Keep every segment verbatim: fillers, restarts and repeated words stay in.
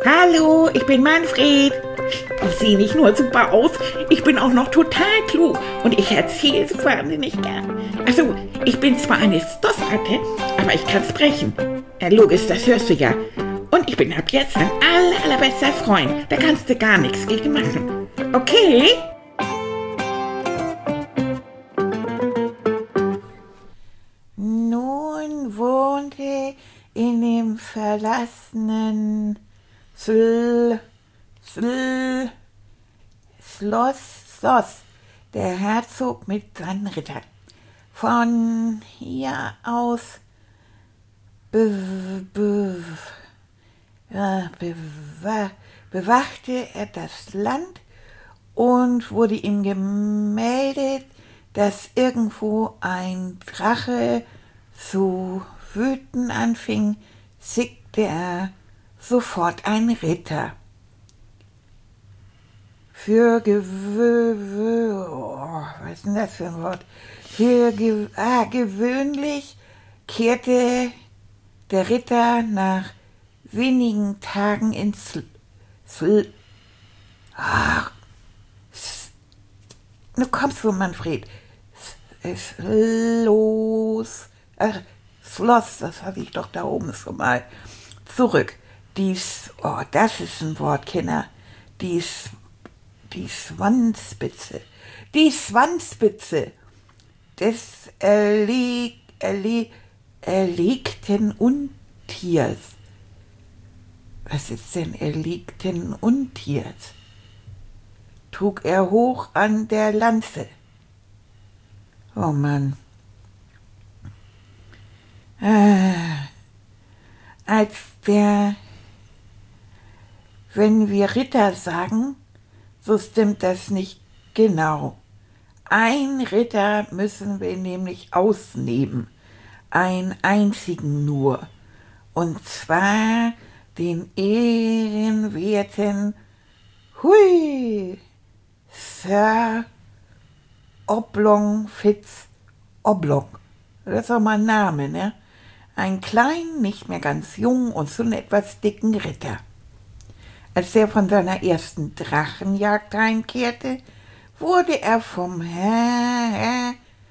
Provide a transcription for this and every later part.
Hallo, ich bin Manfred. Ich sehe nicht nur super aus, ich bin auch noch total klug und ich erzähle es wahnsinnig gern. Also, ich bin zwar eine Stoffratte, aber ich kann sprechen. Ja, logisch, das hörst du ja. Und ich bin ab jetzt dein aller, allerbester Freund. Da kannst du gar nichts gegen machen. Okay? Nun wohnte in dem verlassenen Sl, Sl, Schloss, Schloss der Herzog mit seinen Rittern. Von hier aus be, be, ja, bewa, bewachte er das Land und wurde ihm gemeldet, dass irgendwo ein Drache zu wüten anfing, schickte er sofort einen Ritter. Für gewö... Oh, was ist denn das für ein Wort? Für ge ah, gewöhnlich kehrte der Ritter nach wenigen Tagen ins Sl... Sl Ach, nu kommst du, Manfred. S los. Ach, Schloss, das hatte ich doch da oben schon mal. Zurück. Dies, oh, das ist ein Wort, Kinder. Die, die Schwanzspitze. Die Schwanzspitze des erleg, erleg, erlegten Untiers. Was ist denn erlegten Untiers? Trug er hoch an der Lanze. Oh Mann. Ah, als der, wenn wir Ritter sagen, so stimmt das nicht genau. Ein Ritter müssen wir nämlich ausnehmen, einen einzigen nur, und zwar den ehrenwerten, hui, Sir Oblong Fitz Oblong. Das ist auch mal ein Name, ne? Ein kleinen, nicht mehr ganz jungen und so einen etwas dicken Ritter. Als er von seiner ersten Drachenjagd heimkehrte, wurde er vom Herr, Herr,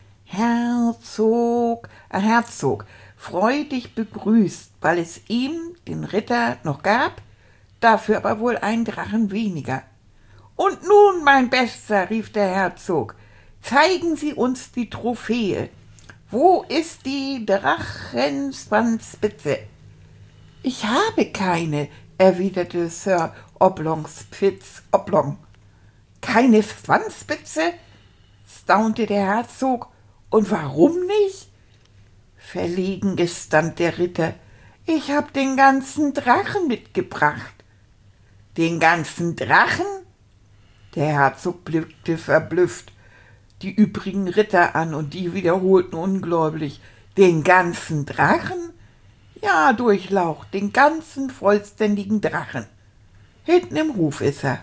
Herzog, äh, Herzog freudig begrüßt, weil es ihm, den Ritter, noch gab, dafür aber wohl einen Drachen weniger. Und nun, mein Bester, rief der Herzog, zeigen Sie uns die Trophäe. Wo ist die Drachenschwanzspitze? Ich habe keine, erwiderte Sir Oblongs Fitz Oblong. Keine Schwanzspitze? Staunte der Herzog. Und warum nicht? Verlegen gestand der Ritter. Ich hab den ganzen Drachen mitgebracht. Den ganzen Drachen? Der Herzog blickte verblüfft die übrigen Ritter an, und die wiederholten ungläubig, den ganzen Drachen? Ja, Durchlaucht, den ganzen vollständigen Drachen. Hinten im Hof ist er.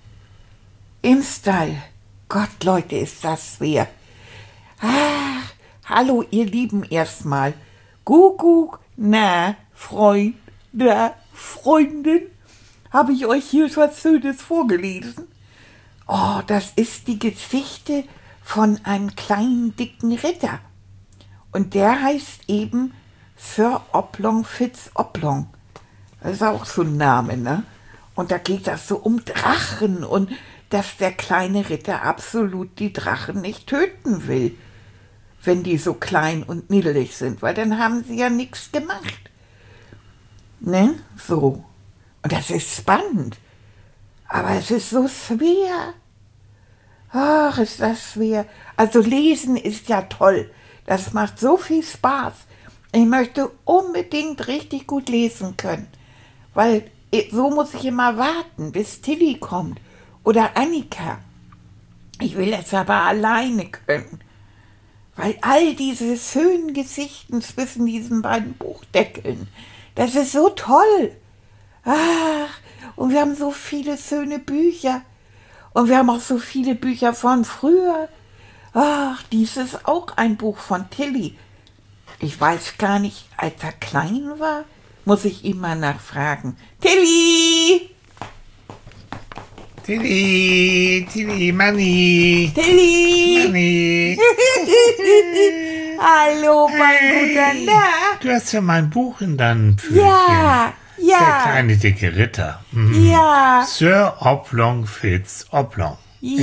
Im Stall. Gott, Leute, ist das schwer. Ach, hallo, ihr Lieben, erstmal. Kuckuck, na, Freund, na, Freundin, habe ich euch hier was Schönes vorgelesen? Oh, das ist die Geschichte von einem kleinen, dicken Ritter. Und der heißt eben Sir Oblong Fitz Oblong. Das ist auch so ein Name, ne? Und da geht das so um Drachen und dass der kleine Ritter absolut die Drachen nicht töten will, wenn die so klein und niedlich sind, weil dann haben sie ja nichts gemacht. Ne? So. Und das ist spannend. Aber es ist so schwer. Ach, ist das schwer. Also lesen ist ja toll. Das macht so viel Spaß. Ich möchte unbedingt richtig gut lesen können. Weil so muss ich immer warten, bis Tilly kommt. Oder Annika. Ich will es aber alleine können. Weil all diese schönen Geschichten zwischen diesen beiden Buchdeckeln, das ist so toll. Ach, und wir haben so viele schöne Bücher. Und wir haben auch so viele Bücher von früher. Ach, dies ist auch ein Buch von Tilly. Ich weiß gar nicht, als er klein war, muss ich ihm mal nachfragen. Tilly! Tilly, Tilly, Manni. Tilly! Manni. Hallo, mein guter Na. Du hast ja mein Buch in deinem Pfötchen. Ja, Der ja, kleine dicke Ritter. Mhm. ja, Sir Oblong Fitz Oblong.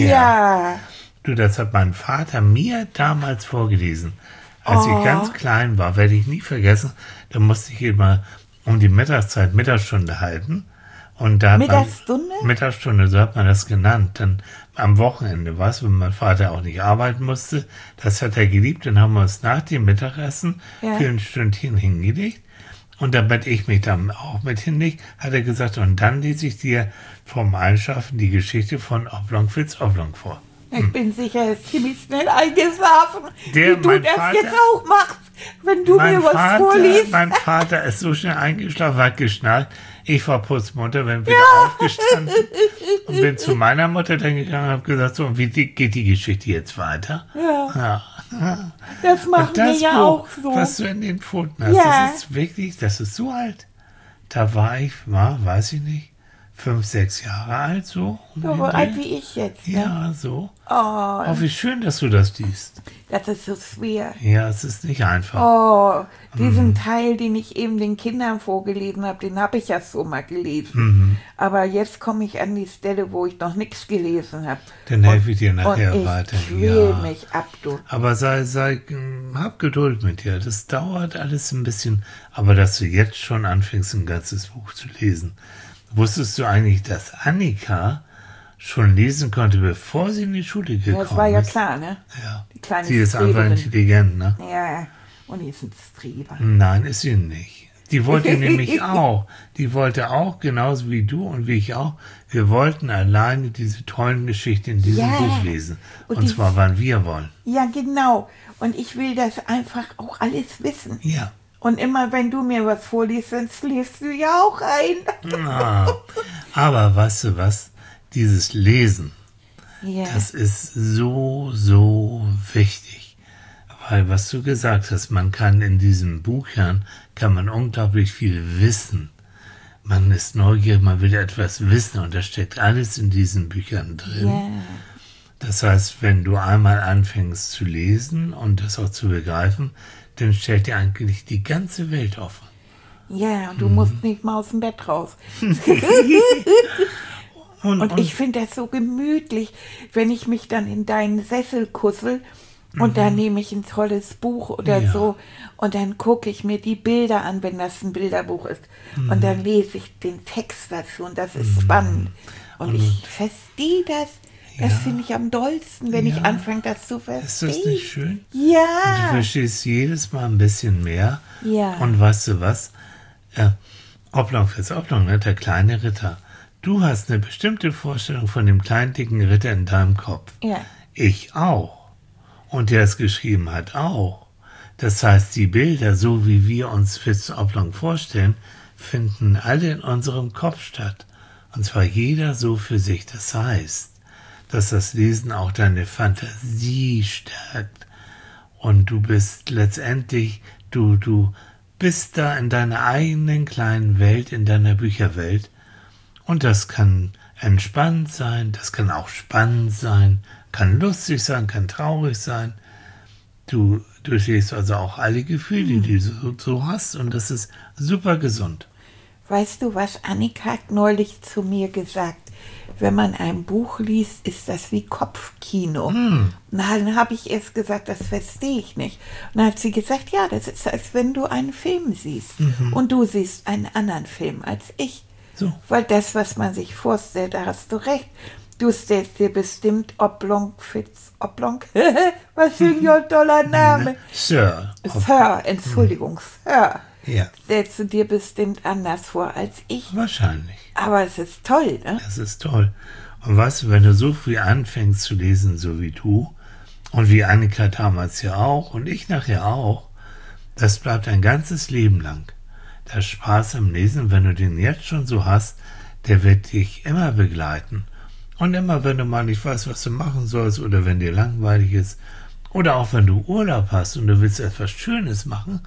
ja. Du, das hat mein Vater mir damals vorgelesen. Als Oh. ich ganz klein war, werde ich nie vergessen, da musste ich immer um die Mittagszeit Mittagsstunde halten. Und da hat Mittagsstunde? Man, Mittagsstunde, so hat man das genannt. Dann am Wochenende, was, wenn mein Vater auch nicht arbeiten musste, das hat er geliebt. Dann haben wir uns nach dem Mittagessen Ja. für ein Stündchen hingelegt. Und damit ich mich dann auch mit hinlege, hat er gesagt, und dann lese ich dir vom Einschlafen die Geschichte von Oblong Fitz Oblong vor. Ich bin sicher, er ist ziemlich schnell eingeschlafen, Der, wie du mein das Vater- jetzt auch machst, wenn du Mein mir was Vater, vorliest. mein Vater ist so schnell eingeschlafen, hat geschnallt. Ich war putzmunter, bin wieder aufgestanden und bin zu meiner Mutter dann gegangen und habe gesagt, so, und wie die, geht die Geschichte jetzt weiter? Ja, Ja. das machen Und wir das ja Buch, auch so. was du in den Pfoten hast, Ja. das ist wirklich, das ist so alt. Da war ich, war, weiß ich nicht, fünf, sechs Jahre alt, so. um So den alt Dreh. wie ich jetzt. Ne? Ja, so. Oh, Oh, wie schön, dass du das liest. das ist so schwer. Ja, es ist nicht einfach. Oh, diesen Mhm. Teil, den ich eben den Kindern vorgelesen habe, den habe ich ja so mal gelesen. Mhm. Aber jetzt komme ich an die Stelle, wo ich noch nichts gelesen habe. Dann helfe ich dir Und nachher ich weiter. quäl Ja. mich ab, du. Aber sei, sei, mm, hab Geduld mit dir. Das dauert alles ein bisschen. Aber dass du jetzt schon anfängst, ein ganzes Buch zu lesen. Wusstest du eigentlich, dass Annika schon lesen konnte, bevor sie in die Schule gekommen Ja, das war ja ist? klar, ne? Ja. Die kleine Sie ist einfach Streberin. intelligent, ne? Ja, und die ist ein Streber. Nein, ist sie nicht. Die wollte nämlich auch. Die wollte auch, genauso wie du und wie ich auch. Wir wollten alleine diese tollen Geschichten in diesem Ja. Buch lesen. Und Und, die- zwar, wann wir wollen. Ja, genau. Und ich will das einfach auch alles wissen. Ja. Und immer wenn du mir was vorliest, dann liest du ja auch ein. Ah, aber weißt du was? Dieses Lesen, Ja, das ist so, so wichtig. Weil, was du gesagt hast, man kann in diesen Büchern, kann man unglaublich viel wissen. Man ist neugierig, man will etwas wissen und das steckt alles in diesen Büchern drin. ja. Das heißt, wenn du einmal anfängst zu lesen und das auch zu begreifen, dann stellt dir eigentlich die ganze Welt offen. Ja, und du Mhm. musst nicht mal aus dem Bett raus. Und, Und ich finde das so gemütlich, wenn ich mich dann in deinen Sessel kussel und dann nehme ich ein tolles Buch oder Mhm. Ja. so und dann gucke ich mir die Bilder an, wenn das ein Bilderbuch ist. Und Mhm. dann lese ich den Text dazu und das ist spannend. Und, ich verstehe das. Das Ja. finde ich am dollsten, wenn ich Ja. anfange, das zu ist verstehen. das nicht schön? Du Ja. verstehst jedes Mal ein bisschen mehr. Ja. Und weißt du was? Äh, Oblong Fitz Oblong, ne, der kleine Ritter. Du hast eine bestimmte Vorstellung von dem kleinen, dicken Ritter in deinem Kopf. Ja. Ich auch. Und der es geschrieben hat auch. Das heißt, die Bilder, so wie wir uns Fitz Oblong vorstellen, finden alle in unserem Kopf statt. Und zwar jeder so für sich. Das heißt, dass das Lesen auch deine Fantasie stärkt. Und du bist letztendlich, du, du bist da in deiner eigenen kleinen Welt, in deiner Bücherwelt. Und das kann entspannt sein, das kann auch spannend sein, kann lustig sein, kann traurig sein. Du durchliest also auch alle Gefühle, die du so, so hast. Und das ist super gesund. Weißt du, was Annika hat neulich zu mir gesagt? Wenn man ein Buch liest, ist das wie Kopfkino. Hm. Na, dann habe ich erst gesagt, das verstehe ich nicht. Und dann hat sie gesagt, ja, das ist, als wenn du einen Film siehst. Mhm. Und du siehst einen anderen Film als ich. So. Weil das, was man sich vorstellt, da hast du recht. Du stellst dir bestimmt Oblong Fitz Oblong. Was für ein toller Name. Sir. Sir, Entschuldigung, Sir. Ja, Stellst du dir bestimmt anders vor als ich. wahrscheinlich. Aber es ist toll, ne? Das ist toll. Und weißt du, wenn du so früh anfängst zu lesen, so wie du, und wie Annika damals ja auch, und ich nachher auch, das bleibt ein ganzes Leben lang. Der Spaß am Lesen, wenn du den jetzt schon so hast, der wird dich immer begleiten. Und immer, wenn du mal nicht weißt, was du machen sollst, oder wenn dir langweilig ist, oder auch wenn du Urlaub hast und du willst etwas Schönes machen,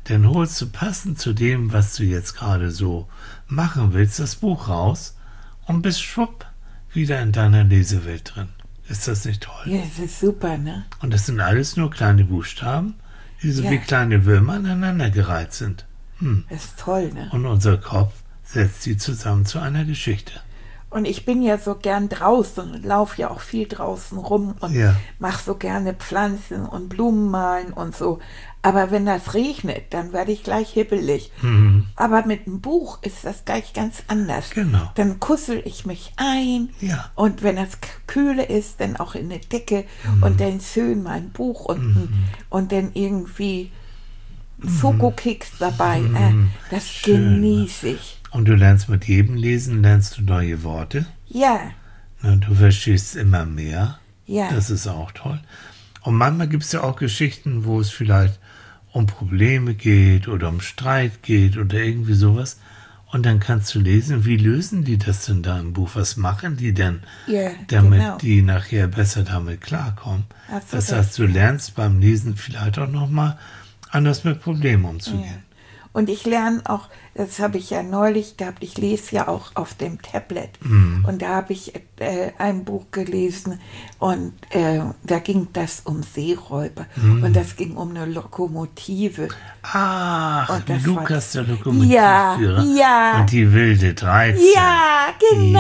dann holst du passend zu dem, was du jetzt gerade so machen willst, das Buch raus und bist schwupp wieder in deiner Lesewelt drin. Ist das nicht toll? Ja, das ist super, ne? Und das sind alles nur kleine Buchstaben, die so Ja. wie kleine Würmer aneinandergereiht sind. Hm. Das ist toll, ne? Und unser Kopf setzt sie zusammen zu einer Geschichte. Und ich bin ja so gern draußen und laufe ja auch viel draußen rum und Ja. mache so gerne Pflanzen und Blumen malen und so. Aber wenn das regnet, dann werde ich gleich hibbelig. Mhm. Aber mit einem Buch ist das gleich ganz anders. Genau. Dann kussel ich mich ein Ja. und wenn es k- kühle ist, dann auch in eine Decke Mhm. und dann schön mein Buch und, Mhm. und dann irgendwie Schokokeks dabei. Mhm. Äh, das Schön, ne? genieße ich. Und du lernst mit jedem Lesen, lernst du neue Worte. Ja, Na, du verstehst immer mehr. ja. Das ist auch toll. Und manchmal gibt es ja auch Geschichten, wo es vielleicht um Probleme geht oder um Streit geht oder irgendwie sowas. Und dann kannst du lesen, wie lösen die das denn da im Buch? Was machen die denn, Ja, damit genau. die nachher besser damit klarkommen? Ach so, Das das- heißt, du lernst beim Lesen vielleicht auch nochmal anders mit Problemen umzugehen. Und ich lerne auch, das habe ich ja neulich gehabt, ich lese ja auch auf dem Tablet. Mhm. Und da habe ich äh, ein Buch gelesen und äh, da ging das um Seeräuber. Mhm. Und das ging um eine Lokomotive. Ach, Und das Lukas war- der Lokomotivführer. Ja, ja. Und die wilde dreizehn. Ja, genau.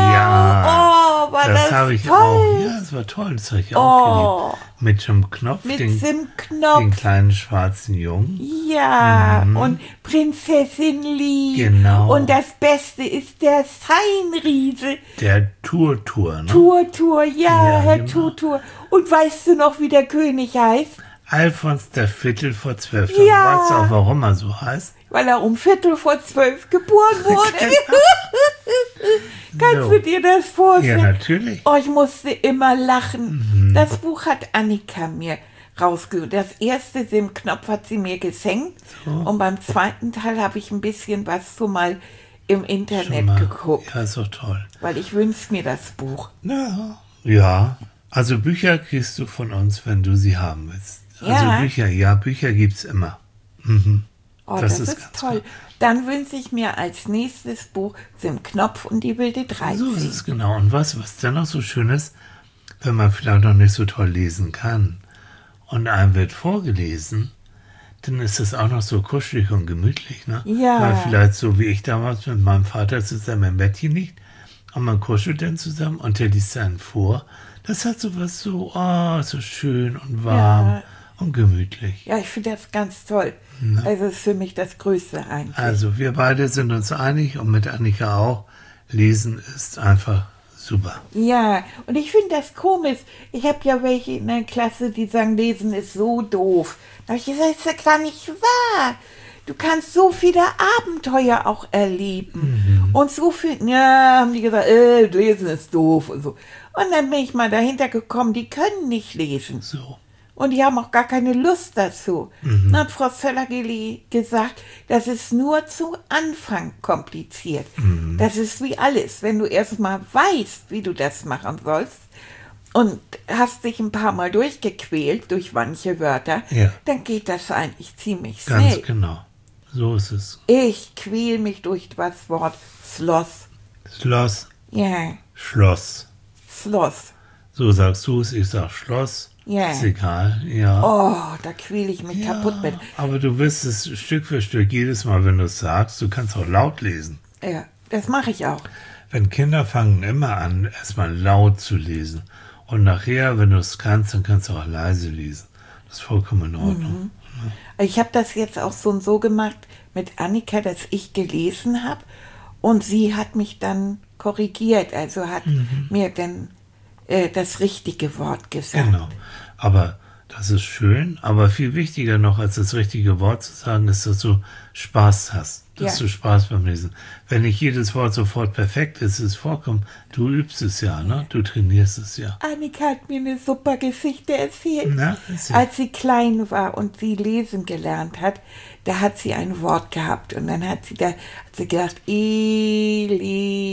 Ja, Oh, war das das, habe ich toll. auch. Ja, das war toll. Das habe ich auch Oh. geliebt. Mit dem Knopf, Mit den, dem den Knopf. kleinen schwarzen Jungen. Ja, und Prinzessin Lee. Genau. Und das Beste ist der Seinriese. Der Tour-Tour, ne? Tour, Tour, ja, Ja, Herr genau. Tour, Tour. Und weißt du noch, wie der König heißt? Alfons der Viertel vor zwölf. Ja. Weißt du auch, warum er so heißt? Weil er um Viertel vor zwölf geboren wurde. Kannst So. du dir das Ja, vorstellen? natürlich. Oh, ich musste immer lachen. Mhm. Das Buch hat Annika mir rausgeholt. Das erste Sim Knopf hat sie mir geschenkt. Und beim zweiten Teil habe ich ein bisschen was so mal im Internet Mal. geguckt. Ja, ist doch toll. Weil ich wünsche mir das Buch. Ja. Ja. Also Bücher kriegst du von uns, wenn du sie haben willst. Also Ja. Bücher, ja, Bücher gibt's immer. Mhm. Oh, Das das, ist ist, ganz toll. Dann wünsche ich mir als nächstes Buch Sim Knopf und die wilde dreizehn. So ist es genau. Und was, was dann noch so schön ist, wenn man vielleicht noch nicht so toll lesen kann und einem wird vorgelesen, dann ist es auch noch so kuschelig und gemütlich, ne? Ja. Weil vielleicht so wie ich damals mit meinem Vater zusammen im Bettchen liegt und man kuschelt dann zusammen und der liest einen vor. Das hat so was so, oh, so schön und warm Ja. und gemütlich. Ja, ich finde das ganz toll. Also ist für mich das Größte eigentlich. Also wir beide sind uns einig und mit Annika auch, Lesen ist einfach super. Ja, und ich finde das komisch. Ich habe ja welche in der Klasse, die sagen, Lesen ist so doof. Da habe ich gesagt, das ist ja gar nicht wahr. Du kannst so viele Abenteuer auch erleben. Und so viel, ja, haben die gesagt, äh, Lesen ist doof und so. Und dann bin ich mal dahinter gekommen, die können nicht lesen. So. Und die haben auch gar keine Lust dazu. Dann hat Frau Zöllergeli gesagt, das ist nur zu Anfang kompliziert. Das ist wie alles. Wenn du erst mal weißt, wie du das machen sollst und hast dich ein paar Mal durchgequält durch manche Wörter, Ja. dann geht das eigentlich ziemlich Ganz schnell. genau. So ist es. Ich quäl mich durch das Wort Schloss. Schloss, Ja, Schloss. Schloss. So sagst du es, ich sag Schloss. Ja. Ist egal, ja. Oh, da quäl ich mich ja. kaputt mit. Aber du wirst es Stück für Stück jedes Mal, wenn du es sagst, du kannst auch laut lesen. Ja, das mache ich auch. Wenn Kinder fangen immer an, erstmal laut zu lesen. Und nachher, wenn du es kannst, dann kannst du auch leise lesen. Das ist vollkommen in Ordnung. Ich habe das jetzt auch so und so gemacht mit Annika, dass ich gelesen habe und sie hat mich dann korrigiert, also hat mir dann äh, das richtige Wort gesagt. Genau. Aber das ist schön, aber viel wichtiger noch als das richtige Wort zu sagen, ist, dass du Spaß hast. Dass Ja. du Spaß beim Lesen. Wenn nicht jedes Wort sofort perfekt ist, ist es vollkommen, du übst es ja, ne? Du trainierst es ja. Annika hat mir eine super Geschichte erzählt. Na, erzähl. Als sie klein war und sie lesen gelernt hat, da hat sie ein Wort gehabt und dann hat sie da hat sie gedacht,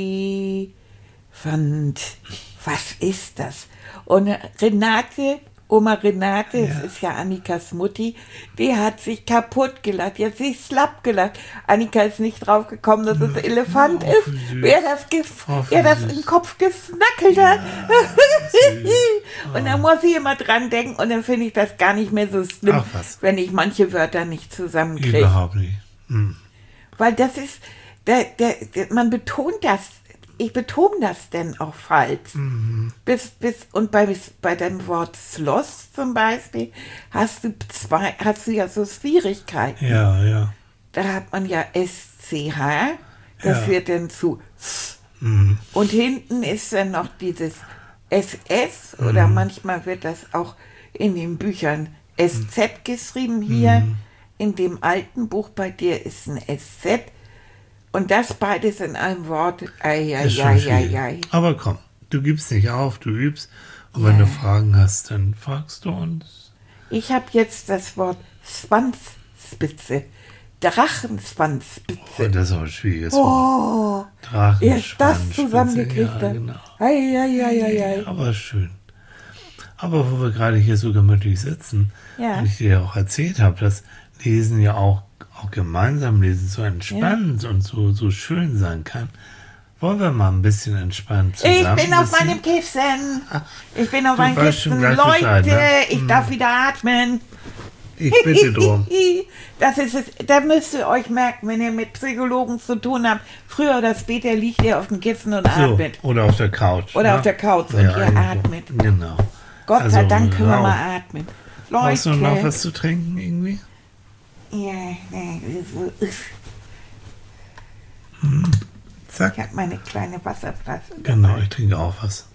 Elefant, was ist das? Und Renate Oma Renate, Ja. das ist ja Annikas Mutti, die hat sich kaputt gelacht. Die hat sich slapp gelacht. Annika ist nicht draufgekommen, dass es Elefant Oh, ist. wie süß. Wer das, ges Oh, wie wer das süß. im Kopf gesnackelt hat. süß. Und dann muss ich immer dran denken und dann finde ich das gar nicht mehr so schlimm, Ach, was. wenn ich manche Wörter nicht zusammenkriege. Überhaupt nicht. Hm. Weil das ist, der, der, der, man betont das, ich betone das denn auch falsch. Mhm. Bis, bis, und bei, bei dem Wort Schloss zum Beispiel hast du zwei, hast du ja so Schwierigkeiten. Ja, ja. Da hat man ja S C H, das Ja. wird dann zu S. Mhm. Und hinten ist dann noch dieses S S oder manchmal wird das auch in den Büchern S Z geschrieben. Hier in dem alten Buch bei dir ist ein S Z. Und das beides in einem Wort. Ei, ei, Ist schon ei, schwierig. ei, ei. Aber komm, du gibst nicht auf, du übst. Und wenn Ja. du Fragen hast, dann fragst du uns. Ich habe jetzt das Wort Schwanzspitze. Drachenschwanzspitze. Oh, das ist auch ein schwieriges Wort. Oh, Drachenschwanz, erst das Spitze, zusammengekriegt ja, hat. genau. Ei, ei, ei, ei, ei. Aber schön. Aber wo wir gerade hier so gemütlich sitzen Ja. und ich dir ja auch erzählt habe, dass Lesen ja auch, auch gemeinsam lesen so entspannt und so, so schön sein kann, wollen wir mal ein bisschen entspannt zusammen. Ich bin auf bisschen- meinem Kissen. Ich bin auf Du meinem weißt schon Kissen. gleich Bescheid, Leute, ne? ich darf wieder atmen. Ich bitte drum. Das ist es. Da müsst ihr euch merken, wenn ihr mit Psychologen zu tun habt. Früher oder später liegt ihr auf dem Kissen und So, atmet. oder auf der Couch. Oder ne? auf der Couch und ihr irgendwo. atmet. Genau. Gott Also, sei Dank können wir rauf. mal atmen. Brauchst du Leute. noch was zu trinken irgendwie? Ja, nee, so- Zack. ich habe meine kleine Wasserflasche. Genau, ich trinke auch was.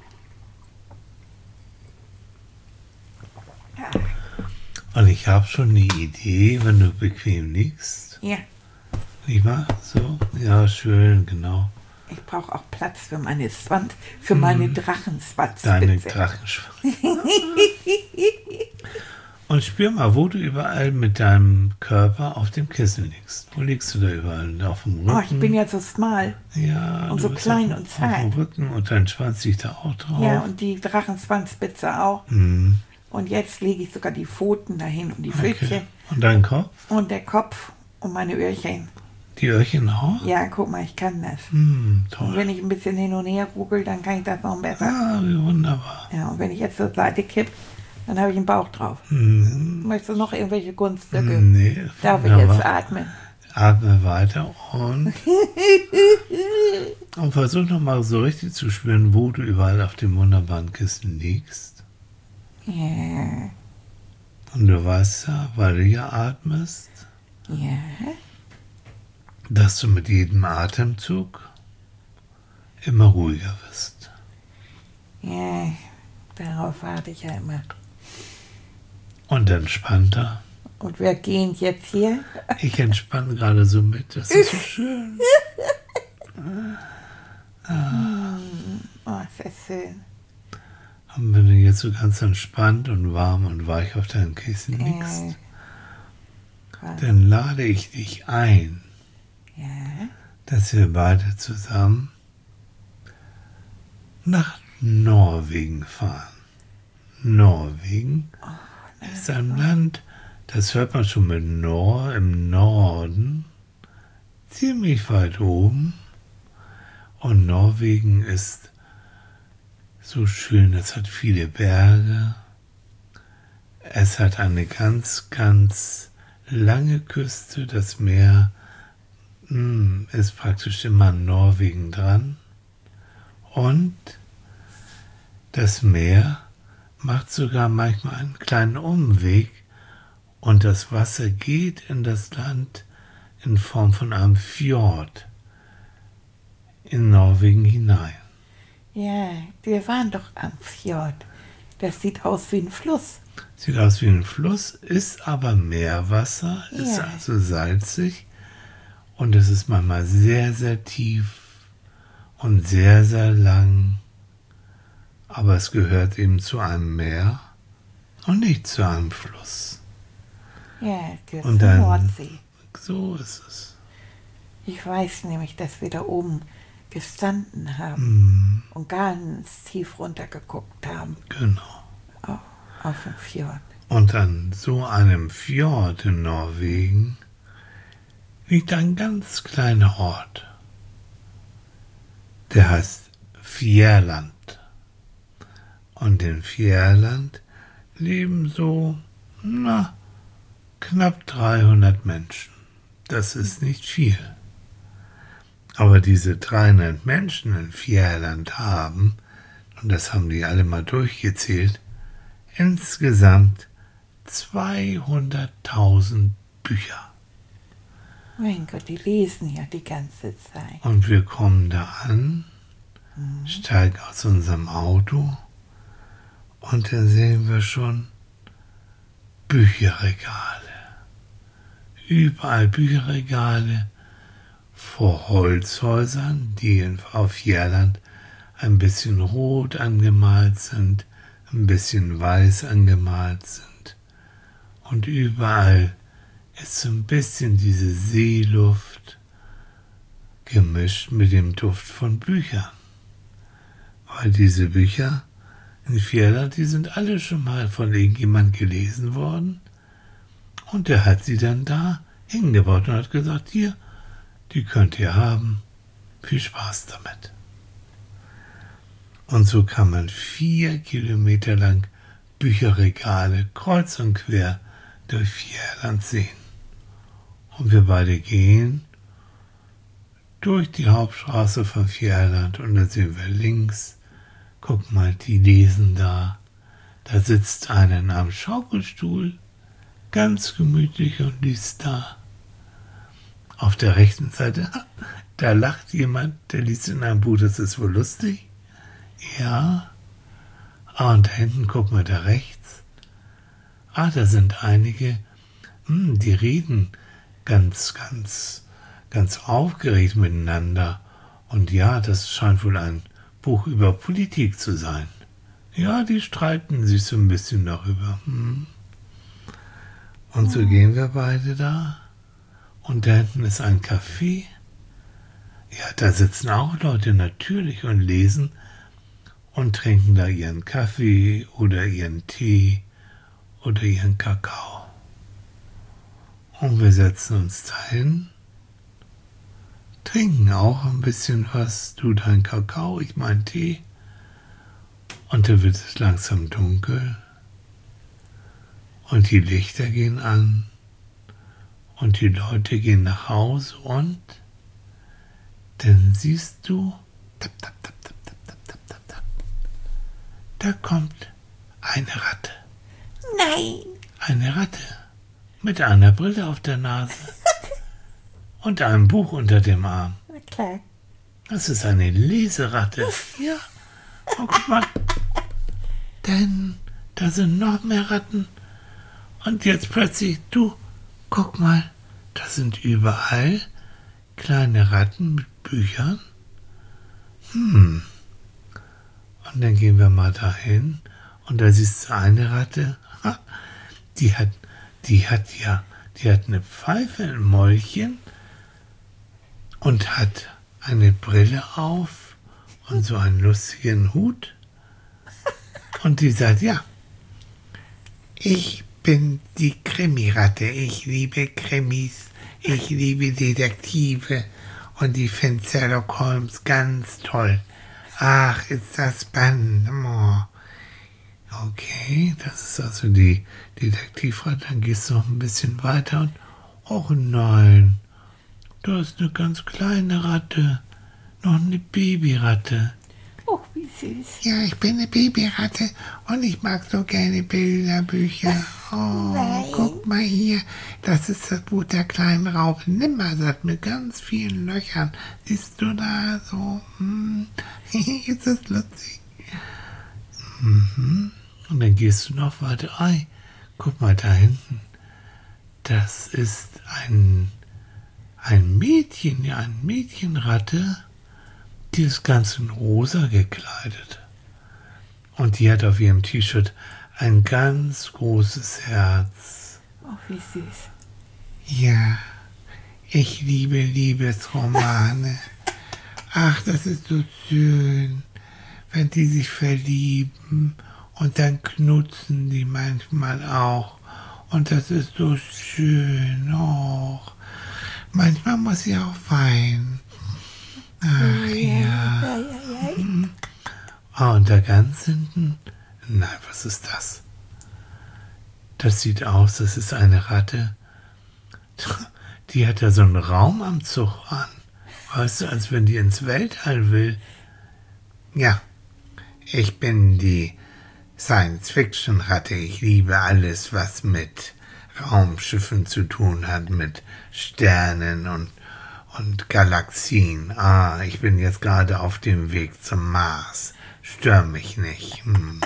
Und ich habe schon eine Idee, wenn du bequem liegst. Ja, Nicht wahr? So? Ja, schön, genau. ich brauche auch Platz für meine Schwanz, für meine Drachenschwanzspitze. Deine Drachenschwanz. Und spür mal, wo du überall mit deinem Körper auf dem Kissen liegst. Wo liegst du da überall? Auf dem Rücken? Oh, ich bin ja so schmal. ja, und du so bist klein auf, und Auf dem zart. Rücken und dein Schwanz liegt da auch drauf. Ja, und die Drachenschwanzspitze auch. Mhm. Und jetzt lege ich sogar die Pfoten dahin und die Pfötchen Okay. Und dein Kopf? und der Kopf und meine Öhrchen. Die Öhrchen auch? Ja, guck mal, ich kann das. Hm, Und toll. wenn ich ein bisschen hin und her ruckel, dann kann ich das noch besser. Ah, wie wunderbar. Ja, und wenn ich jetzt zur Seite kipp, dann habe ich einen Bauch drauf. Mhm. Möchtest du noch irgendwelche Kunststücke? Nee, Darf ich wunderbar. jetzt atmen? Atme weiter und, und versuch nochmal so richtig zu spüren, wo du überall auf dem wunderbaren Kissen liegst. Ja, Und du weißt ja, weil du ja atmest, ja. dass du mit jedem Atemzug immer ruhiger wirst. Ja, darauf warte ich ja immer. Und entspannter. Und wir gehen jetzt hier. Ich entspanne gerade so mit. Das ist so schön. Oh, ist das schön. Und wenn du jetzt so ganz entspannt und warm und weich auf deinem Kissen liegst, Äh, was? dann lade ich dich ein, Ja, dass wir beide zusammen nach Norwegen fahren. Norwegen ist ein Land, das hört man schon mit Nor im Norden, ziemlich weit oben. Und Norwegen ist so schön, es hat viele Berge. Es hat eine ganz, ganz lange Küste. Das Meer mh, ist praktisch immer an Norwegen dran. Und das Meer macht sogar manchmal einen kleinen Umweg und das Wasser geht in das Land in Form von einem Fjord in Norwegen hinein. ja, wir waren doch am Fjord. Das sieht aus wie ein Fluss. Sieht aus wie ein Fluss, ist aber Meerwasser, ist Ja. also salzig und es ist manchmal sehr, sehr tief und sehr, sehr lang, aber es gehört eben zu einem Meer und nicht zu einem Fluss. Ja, es gehört Und zur dann- Nordsee. So ist es. Ich weiß nämlich, dass wir da oben gestanden haben Mhm, und ganz tief runtergeguckt haben. genau. Oh. Auf dem Fjord. Und an so einem Fjord in Norwegen liegt ein ganz kleiner Ort. Der heißt Fjærland. Und in Fjærland leben so, na, knapp dreihundert Menschen. Das ist nicht viel. Aber diese dreihundert Menschen in Fjærland haben, und das haben die alle mal durchgezählt, insgesamt zweihunderttausend Bücher. Mein Gott, die lesen ja die ganze Zeit. Und wir kommen da an, Mhm. steigen aus unserem Auto und dann sehen wir schon Bücherregale. Überall Bücherregale vor Holzhäusern, die in, auf Fjærland ein bisschen rot angemalt sind, ein bisschen weiß angemalt sind. Und überall ist so ein bisschen diese Seeluft gemischt mit dem Duft von Büchern. Weil diese Bücher in Fjærland, die sind alle schon mal von irgendjemand gelesen worden. Und der hat sie dann da hingebaut und hat gesagt, hier, die könnt ihr haben. Viel Spaß damit. Und so kann man vier Kilometer lang Bücherregale kreuz und quer durch Fjærland sehen. Und wir beide gehen durch die Hauptstraße von Fjærland und dann sehen wir links, guck mal, die lesen da. Da sitzt einer in einem Schaukelstuhl, ganz gemütlich und liest da. Auf der rechten Seite, da lacht jemand, der liest in einem Buch, das ist wohl lustig. Ja. Ah, und da hinten, guck mal, da rechts. Ah, da sind einige, hm, die reden ganz, ganz, ganz aufgeregt miteinander. Und ja, das scheint wohl ein Buch über Politik zu sein. Ja, die streiten sich so ein bisschen darüber. Hm. Und so gehen wir beide da. Und da hinten ist ein Café. Ja, da sitzen auch Leute natürlich und lesen und trinken da ihren Kaffee oder ihren Tee oder ihren Kakao. Und wir setzen uns dahin, trinken auch ein bisschen was, du dein Kakao, ich meinen Tee. Und dann wird es langsam dunkel und die Lichter gehen an und die Leute gehen nach Hause und dann siehst du, tap, tap, tap, tap, tap, tap, tap, tap, tap, da kommt eine Ratte. Nein. Eine Ratte mit einer Brille auf der Nase und einem Buch unter dem Arm. Na klar. Das ist eine Leseratte. Ja, oh, guck mal. Denn da sind noch mehr Ratten. Und jetzt plötzlich, du, guck mal, da sind überall kleine Ratten mit Büchern. Hm. Und dann gehen wir mal dahin und da siehst du eine Ratte, die hat, die hat ja, die hat eine Pfeife im Mäulchen und hat eine Brille auf und so einen lustigen Hut. Und die sagt, ja, ich bin die Krimiratte, ich liebe Krimis, ich liebe Detektive und die finde Sherlock Holmes ganz toll. Ach, ist das spannend. Oh. Okay, das ist also die Detektivratte. Dann gehst du noch ein bisschen weiter und, oh nein, da ist eine ganz kleine Ratte, noch eine Babyratte. Oh, wie süß. Ja, ich bin eine Babyratte und ich mag so gerne Bilderbücher. Oh, Nein. guck mal hier, das ist das Buch der kleinen Raupen Nimmersatt mit ganz vielen Löchern. Siehst du da so? Hm. Ist das lustig? Mhm. Und dann gehst du noch weiter. Ei, guck mal da hinten. Das ist ein, ein Mädchen, ja, eine Mädchenratte. Die ist ganz in rosa gekleidet. Und die hat auf ihrem T-Shirt ein ganz großes Herz. Oh, wie süß. Ja, ich liebe Liebesromane. Ach, das ist so schön, wenn die sich verlieben Und dann knutzen die manchmal auch. Und das ist so schön. Och. Manchmal muss ich auch weinen. Ach ja. Hm. Ah, und da ganz hinten. Nein, was ist das? Das sieht aus, das ist eine Ratte. Die hat ja so einen Raumanzug an. Weißt du, als wenn die ins Weltall will. Ja, ich bin die Science-Fiction-Ratte. Ich liebe alles, was mit Raumschiffen zu tun hat, mit Sternen und, und Galaxien. Ah, ich bin jetzt gerade auf dem Weg zum Mars. Stör mich nicht. Hm.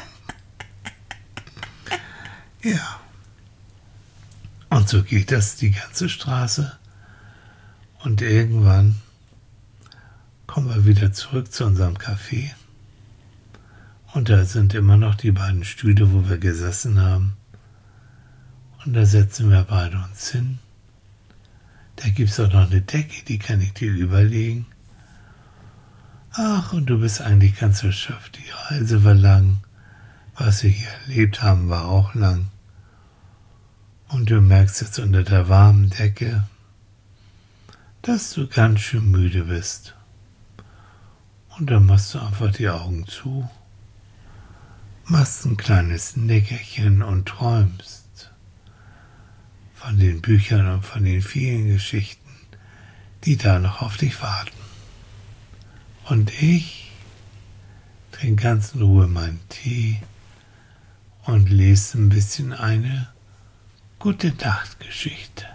Ja. Und so geht das die ganze Straße. Und irgendwann kommen wir wieder zurück zu unserem Café. Und da sind immer noch die beiden Stühle, wo wir gesessen haben. Und da setzen wir beide uns hin. Da gibt es auch noch eine Decke, die kann ich dir überlegen. Ach, und du bist eigentlich ganz erschöpft. Die Reise war lang. Was wir hier erlebt haben, war auch lang. Und du merkst jetzt unter der warmen Decke, dass du ganz schön müde bist. Und dann machst du einfach die Augen zu, machst ein kleines Nickerchen und träumst von den Büchern und von den vielen Geschichten, die da noch auf dich warten. Und ich trinke ganz in Ruhe meinen Tee und lese ein bisschen eine gute Nachtgeschichte.